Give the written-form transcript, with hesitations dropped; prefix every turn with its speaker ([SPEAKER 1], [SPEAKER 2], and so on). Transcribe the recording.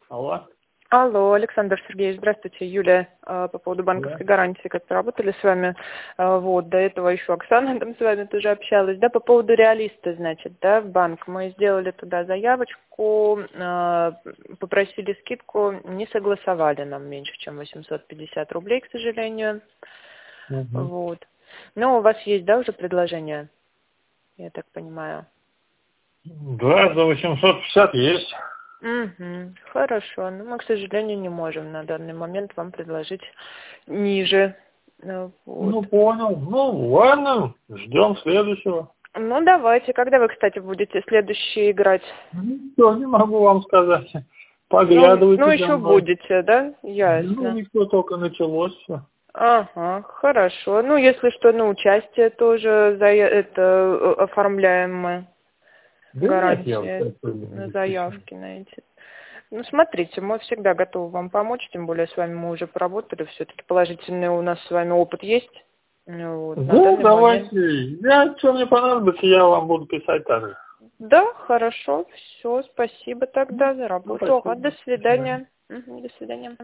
[SPEAKER 1] Алло.
[SPEAKER 2] Алло, Александр Сергеевич, здравствуйте, Юлия, по поводу
[SPEAKER 1] Да.
[SPEAKER 2] банковской гарантии, как-то работали с вами, вот, до этого еще Оксана там с вами тоже общалась, да, по поводу реалиста, значит, да, в банк, мы сделали туда заявочку, попросили скидку, не согласовали нам меньше, чем 850 рублей, к сожалению,
[SPEAKER 1] Угу.
[SPEAKER 2] вот, но у вас есть, да, уже предложение, я так понимаю?
[SPEAKER 1] Да, за 850 есть.
[SPEAKER 2] Угу, хорошо. Но мы, к сожалению, не можем на данный момент вам предложить ниже. Вот.
[SPEAKER 1] Ну, понял. Ну, ладно, ждем следующего.
[SPEAKER 2] Ну, давайте. Когда вы, кстати, будете следующий играть?
[SPEAKER 1] Ничего не могу вам сказать.
[SPEAKER 2] Ну,
[SPEAKER 1] Поглядывайте за
[SPEAKER 2] еще
[SPEAKER 1] мной.
[SPEAKER 2] будете, да?
[SPEAKER 1] Ну,
[SPEAKER 2] Ясно.
[SPEAKER 1] никто только началось все.
[SPEAKER 2] Ага, хорошо. Ну, если что, на участие тоже оформляем мы
[SPEAKER 1] Да нет, я вот
[SPEAKER 2] гарантии
[SPEAKER 1] такой
[SPEAKER 2] на
[SPEAKER 1] не запишу.
[SPEAKER 2] заявки на эти. Ну, смотрите, мы всегда готовы вам помочь, тем более с вами мы уже поработали, все-таки положительный у нас с вами опыт есть. Ну, вот, на
[SPEAKER 1] Да,
[SPEAKER 2] данный момент.
[SPEAKER 1] давайте. Что мне понадобится, я вам буду писать также.
[SPEAKER 2] Да, хорошо, все, спасибо тогда за
[SPEAKER 1] Ну,
[SPEAKER 2] работу. Ага,
[SPEAKER 1] спасибо.
[SPEAKER 2] до
[SPEAKER 1] До свидания.
[SPEAKER 2] свидания. Мгм, до свидания.